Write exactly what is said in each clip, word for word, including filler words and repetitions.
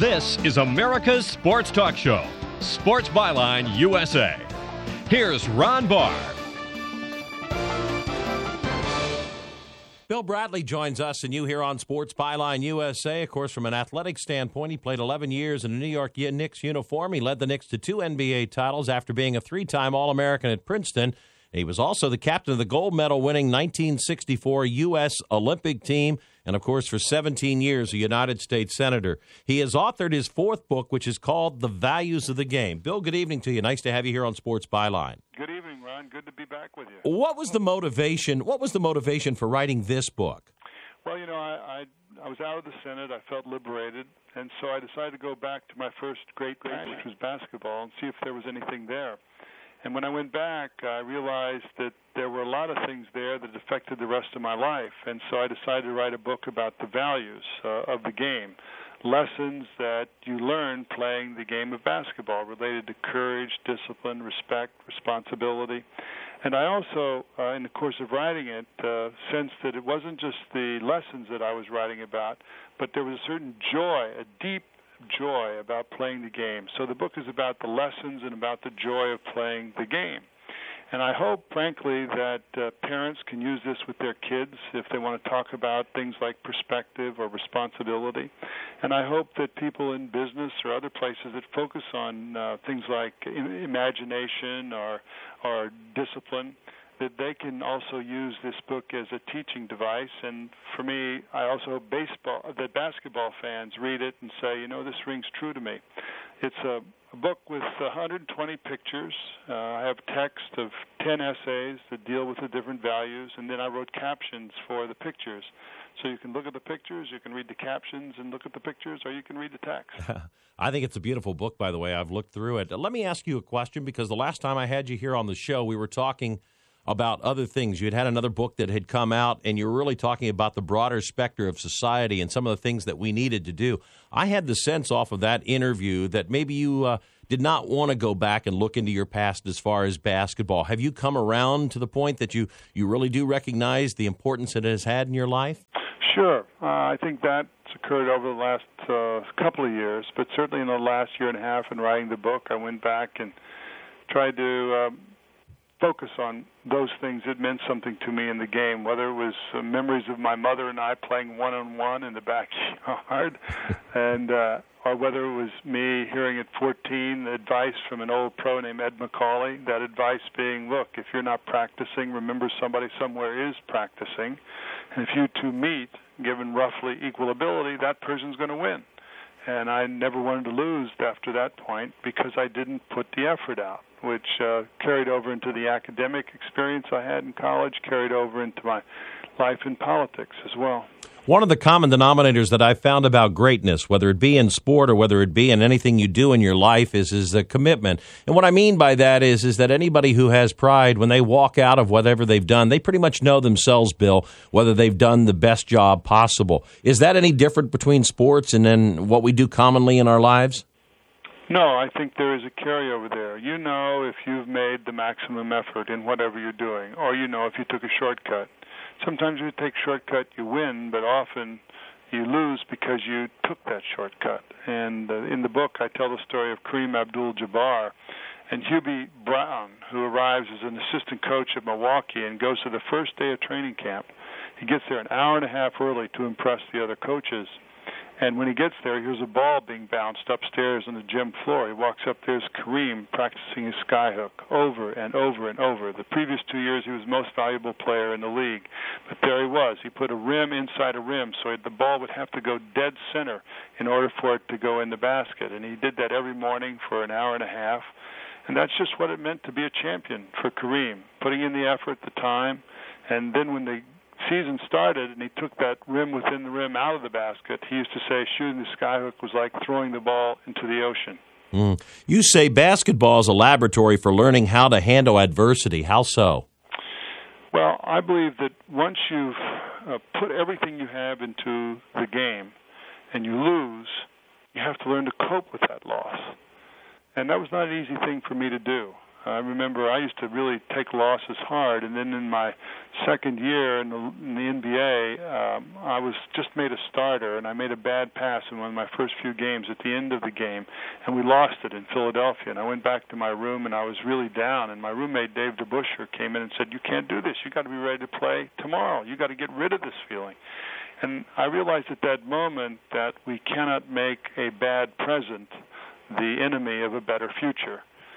This is America's Sports Talk Show, Sports Byline U S A. Here's Ron Barr. Bill Bradley joins us and you here on Sports Byline U S A. Of course, from an athletic standpoint, he played eleven years in a New York Knicks uniform. He led the Knicks to two N B A titles after being a three-time All-American at Princeton. He was also the captain of the gold medal-winning nineteen sixty-four U S Olympic team, and, of course, for seventeen years, a United States Senator. He has authored his fourth book, which is called The Values of the Game. Bill, good evening to you. Nice to have you here on Sports Byline. Good evening, Ron. Good to be back with you. What was the motivation? What was the motivation for writing this book? Well, you know, I, I I was out of the Senate. I felt liberated, and so I decided to go back to my first great great, which was basketball, and see if there was anything there. And when I went back, I realized that there were a lot of things there that affected the rest of my life, and so I decided to write a book about the values uh, of the game, lessons that you learn playing the game of basketball related to courage, discipline, respect, responsibility. And I also, uh, in the course of writing it, uh, sensed that it wasn't just the lessons that I was writing about, but there was a certain joy, a deep joy about playing the game. So the book is about the lessons and about the joy of playing the game. And I hope, frankly, that uh, parents can use this with their kids if they want to talk about things like perspective or responsibility. And I hope that people in business or other places that focus on uh, things like imagination or, or discipline, that they can also use this book as a teaching device. And for me, I also hope baseball, that basketball fans read it and say, you know, this rings true to me. It's a, a book with one hundred twenty pictures. Uh, I have text of ten essays that deal with the different values, and then I wrote captions for the pictures. So you can look at the pictures, you can read the captions and look at the pictures, or you can read the text. I think it's a beautiful book, by the way. I've looked through it. Let me ask you a question, because the last time I had you here on the show, we were talking about other things. You had had another book that had come out, and you were really talking about the broader spectrum of society and some of the things that we needed to do. I had the sense off of that interview that maybe you uh, did not want to go back and look into your past as far as basketball. Have you come around to the point that you, you really do recognize the importance it has had in your life? Sure. Uh, I think that's occurred over the last uh, couple of years, but certainly in the last year and a half in writing the book, I went back and tried to um, focus on those things that meant something to me in the game, whether it was uh, memories of my mother and I playing one-on-one in the backyard, and uh, or whether it was me hearing at fourteen advice from an old pro named Ed McCauley, that advice being, look, if you're not practicing, remember somebody somewhere is practicing, and if you two meet, given roughly equal ability, that person's going to win. And I never wanted to lose after that point because I didn't put the effort out, which uh, carried over into the academic experience I had in college, carried over into my life in politics as well. One of the common denominators that I've found about greatness, whether it be in sport or whether it be in anything you do in your life, is is a commitment. And what I mean by that is is that anybody who has pride, when they walk out of whatever they've done, they pretty much know themselves, Bill, whether they've done the best job possible. Is that any different between sports and then what we do commonly in our lives? No, I think there is a carryover there. You know if you've made the maximum effort in whatever you're doing, or you know if you took a shortcut. Sometimes you take a shortcut, you win, but often you lose because you took that shortcut. And uh, in the book, I tell the story of Kareem Abdul-Jabbar and Hubie Brown, who arrives as an assistant coach at Milwaukee and goes to the first day of training camp. He gets there an hour and a half early to impress the other coaches. And when he gets there, he hears a ball being bounced upstairs on the gym floor. He walks up, there's Kareem practicing his skyhook over and over and over. The previous two years, he was the most valuable player in the league. But there he was. He put a rim inside a rim, so the ball would have to go dead center in order for it to go in the basket. And he did that every morning for an hour and a half. And that's just what it meant to be a champion for Kareem, putting in the effort, the time. And then when the season started and he took that rim within the rim out of the basket, he used to say shooting the skyhook was like throwing the ball into the ocean. Mm. You say basketball is a laboratory for learning how to handle adversity. How so? Well, I believe that once you've uh, put everything you have into the game and you lose, you have to learn to cope with that loss. And that was not an easy thing for me to do. I remember I used to really take losses hard, and then in my second year in the, in the N B A, um, I was just made a starter, and I made a bad pass in one of my first few games at the end of the game, and we lost it in Philadelphia. And I went back to my room, and I was really down. And my roommate, Dave DeBuscher, came in and said, "You can't do this. You got to be ready to play tomorrow. You got to get rid of this feeling." And I realized at that moment that we cannot make a bad present the enemy of a better future.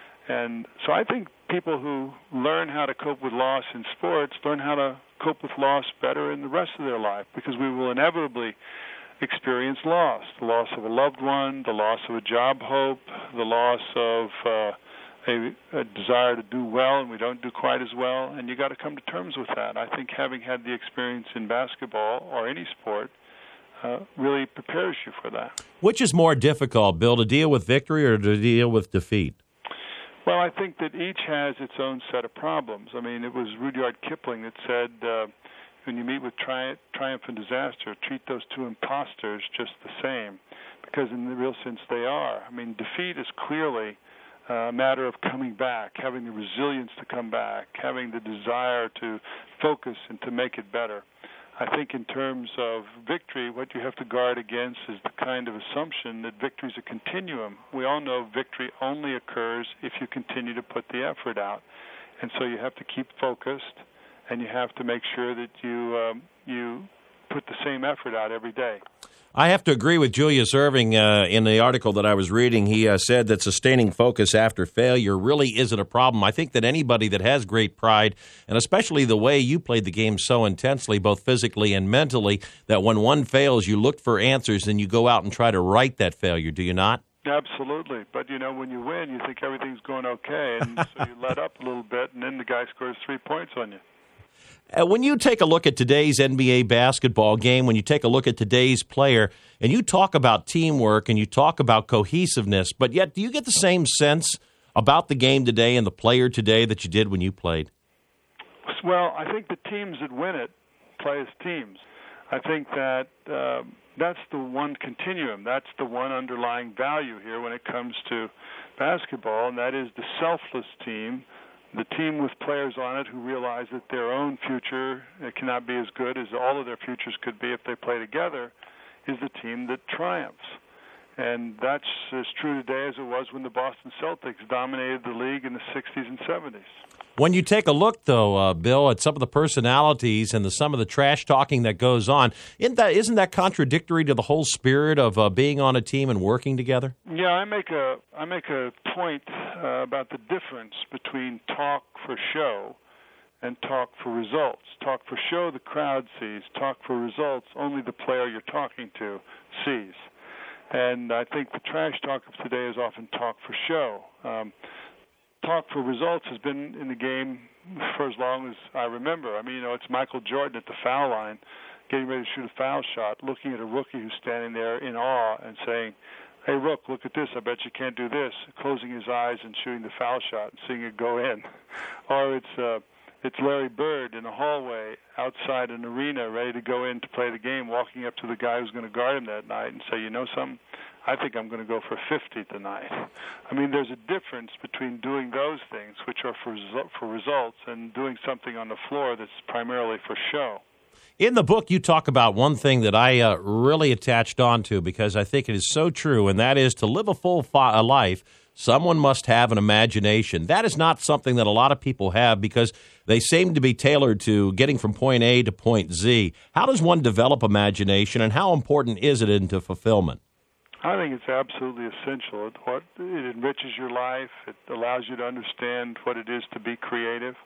And so I think people who learn how to cope with loss in sports learn how to cope with loss better in the rest of their life, because we will inevitably experience loss, the loss of a loved one, the loss of a job hope, the loss of uh, a, a desire to do well and we don't do quite as well, and you got to come to terms with that. I think having had the experience in basketball or any sport uh, really prepares you for that. Which is more difficult, Bill, to deal with victory or to deal with defeat? Well, I think that each has its own set of problems. I mean, it was Rudyard Kipling that said, uh, when you meet with tri- triumph and disaster, treat those two imposters just the same, because in the real sense they are. I mean, defeat is clearly a matter of coming back, having the resilience to come back, having the desire to focus and to make it better. I think in terms of victory, what you have to guard against is the kind of assumption that victory is a continuum. We all know victory only occurs if you continue to put the effort out. And so you have to keep focused, and you have to make sure that you um, you put the same effort out every day. I have to agree with Julius Erving uh, in the article that I was reading. He uh, said that sustaining focus after failure really isn't a problem. I think that anybody that has great pride, and especially the way you played the game so intensely, both physically and mentally, that when one fails, you look for answers and you go out and try to right that failure. Do you not? Absolutely. But, you know, when you win, you think everything's going okay, and so you let up a little bit, and then the guy scores three points on you. Uh, when you take a look at today's N B A basketball game, when you take a look at today's player, and you talk about teamwork and you talk about cohesiveness, but yet do you get the same sense about the game today and the player today that you did when you played? Well, I think the teams that win it play as teams. I think that uh, that's the one continuum. That's the one underlying value here when it comes to basketball, and that is the selfless team, the team with players on it who realize that their own future it cannot be as good as all of their futures could be if they play together, is the team that triumphs. And that's as true today as it was when the Boston Celtics dominated the league in the sixties and seventies. When you take a look, though, uh, Bill, at some of the personalities and the, some of the trash talking that goes on, isn't that, isn't that contradictory to the whole spirit of uh, being on a team and working together? Yeah, I make a I make a point uh, about the difference between talk for show and talk for results. Talk for show, the crowd sees. Talk for results, only the player you're talking to sees. And I think the trash talk of today is often talk for show. Um, talk for results has been in the game for as long as I remember. I mean, you know, it's Michael Jordan at the foul line getting ready to shoot a foul shot, looking at a rookie who's standing there in awe and saying, "Hey, Rook, look at this. I bet you can't do this," closing his eyes and shooting the foul shot and seeing it go in. Or it's uh, it's Larry Bird in a hallway outside an arena ready to go in to play the game, walking up to the guy who's going to guard him that night and say, "You know something? I think I'm going to go for fifty tonight." I mean, there's a difference between doing those things, which are for, for results, and doing something on the floor that's primarily for show. In the book, you talk about one thing that I uh, really attached on to because I think it is so true, and that is to live a full fi- a life, someone must have an imagination. That is not something that a lot of people have because they seem to be tailored to getting from point A to point Z. How does one develop imagination, and how important is it into fulfillment? I think it's absolutely essential. It, what, it enriches your life. It allows you to understand what it is to be creative.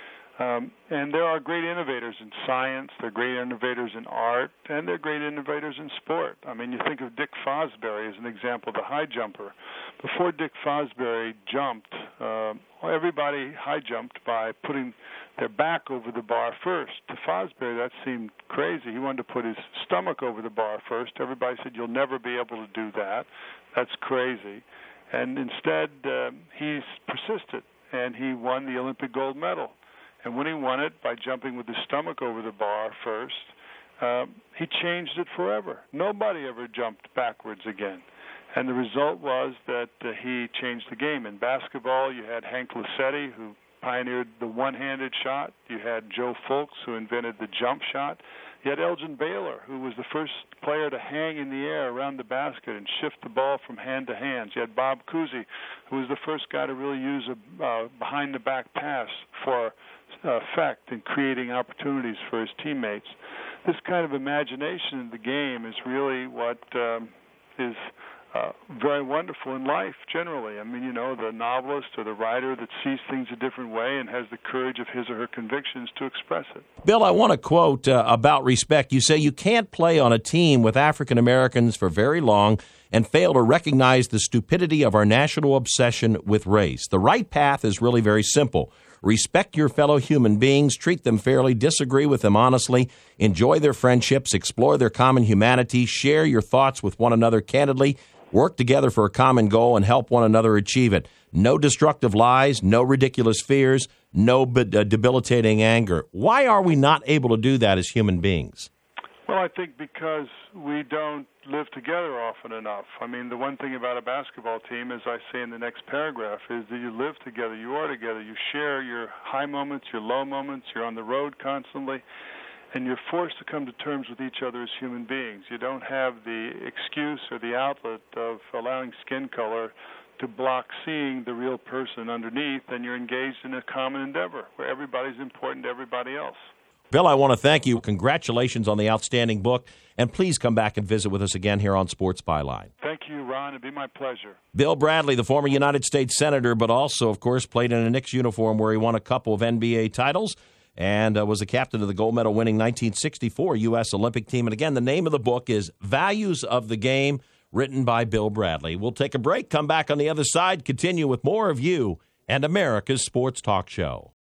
Um, and there are great innovators in science, there are great innovators in art, and there are great innovators in sport. I mean, you think of Dick Fosbury as an example, the high jumper. Before Dick Fosbury jumped, uh, everybody high jumped by putting their back over the bar first. To Fosbury, that seemed crazy. He wanted to put his stomach over the bar first. Everybody said, "You'll never be able to do that. That's crazy." And instead, uh, he's persisted, and he won the Olympic gold medal. And when he won it by jumping with his stomach over the bar first, um, he changed it forever. Nobody ever jumped backwards again. And the result was that uh, he changed the game. In basketball, you had Hank Lucetti, who pioneered the one-handed shot. You had Joe Fulks, who invented the jump shot. You had Elgin Baylor, who was the first player to hang in the air around the basket and shift the ball from hand to hand. You had Bob Cousy, who was the first guy to really use a uh, behind-the-back pass for uh, effect in creating opportunities for his teammates. This kind of imagination in the game is really what um, is Uh, very wonderful in life generally. I mean, you know, the novelist or the writer that sees things a different way and has the courage of his or her convictions to express it. Bill, I want to quote uh, about respect. You say you can't play on a team with African Americans for very long and fail to recognize the stupidity of our national obsession with race. The right path is really very simple. Respect your fellow human beings, treat them fairly, disagree with them honestly, enjoy their friendships, explore their common humanity, share your thoughts with one another candidly, work together for a common goal, and help one another achieve it. No destructive lies, no ridiculous fears, no uh, debilitating anger. Why are we not able to do that as human beings? Well, I think because we don't live together often enough. I mean, the one thing about a basketball team, as I say in the next paragraph, is that you live together, you are together, you share your high moments, your low moments, you're on the road constantly, and you're forced to come to terms with each other as human beings. You don't have the excuse or the outlet of allowing skin color to block seeing the real person underneath, and you're engaged in a common endeavor where everybody's important to everybody else. Bill, I want to thank you. Congratulations on the outstanding book, and please come back and visit with us again here on Sports Byline. Thank you, Ron. It'd be my pleasure. Bill Bradley, the former United States Senator, but also, of course, played in a Knicks uniform where he won a couple of N B A titles and uh, was the captain of the gold medal-winning nineteen sixty-four U S Olympic team. And again, the name of the book is Values of the Game, written by Bill Bradley. We'll take a break, come back on the other side, continue with more of you and America's Sports Talk Show.